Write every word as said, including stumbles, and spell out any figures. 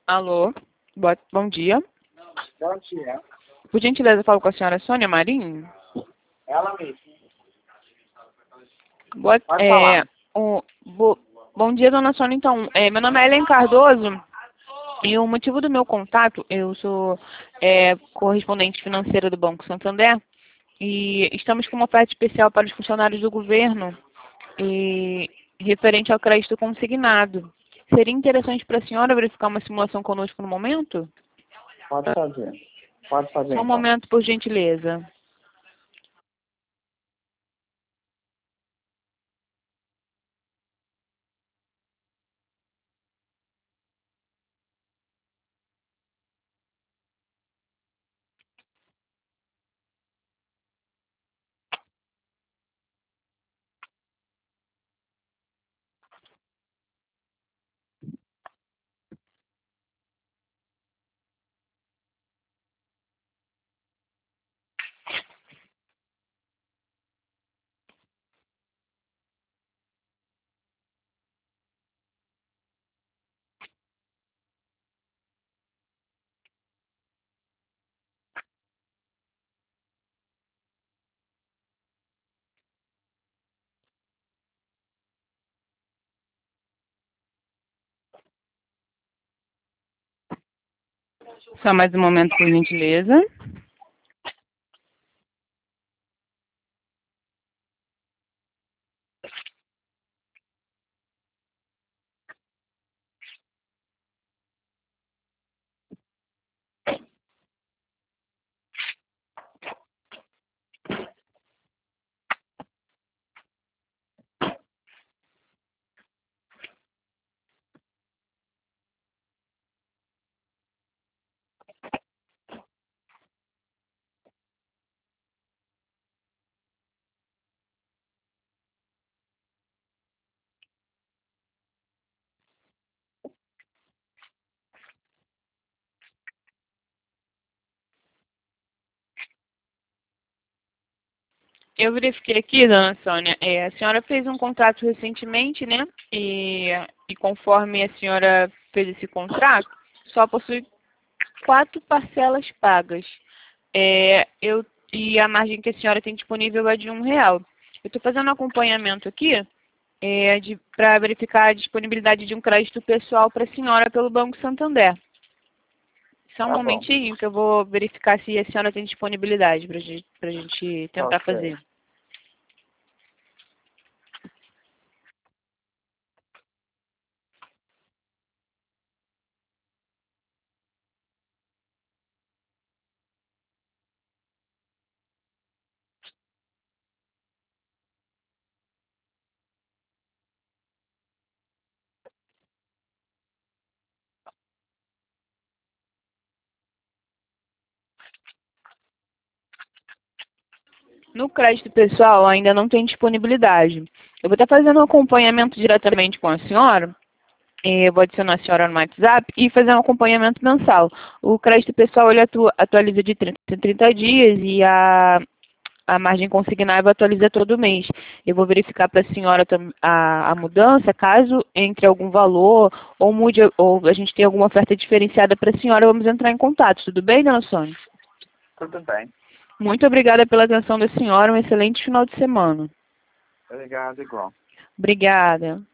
Alô, boa, bom dia. Bom dia. Por gentileza, eu falo com a senhora Sônia Marinho. Ela mesma. Boa, Pode é, falar. o, bo, bom dia, dona Sônia. Então, é, meu nome é Helen Cardoso e o motivo do meu contato, eu sou é, correspondente financeira do Banco Santander e estamos com uma oferta especial para os funcionários do governo e referente ao crédito consignado. Seria interessante para a senhora verificar uma simulação conosco no momento? Pode fazer. Pode fazer, Só um então. momento, por gentileza. Só mais um momento, por gentileza. Eu verifiquei aqui, dona Sônia, é, a senhora fez um contrato recentemente, né? E, e conforme a senhora fez esse contrato, só possui quatro parcelas pagas. É, eu, e a margem que a senhora tem disponível é de um real. Eu estou fazendo um acompanhamento aqui é, para verificar a disponibilidade de um crédito pessoal para a senhora pelo Banco Santander. Só um Tá bom. momentinho que eu vou verificar se a senhora tem disponibilidade para gente, a gente tentar Ok. fazer. No crédito pessoal ainda não tem disponibilidade. Eu vou estar fazendo um acompanhamento diretamente com a senhora. Eu vou adicionar a senhora no WhatsApp e fazer um acompanhamento mensal. O crédito pessoal ele atua, atualiza de trinta em trinta dias e a, a margem consignável atualiza todo mês. Eu vou verificar para a senhora a, a mudança, caso entre algum valor ou mude ou a gente tenha alguma oferta diferenciada para a senhora, vamos entrar em contato. Tudo bem, dona Sônia? Tudo bem. Muito obrigada pela atenção da senhora. Um excelente final de semana. Obrigado, igual. Obrigada.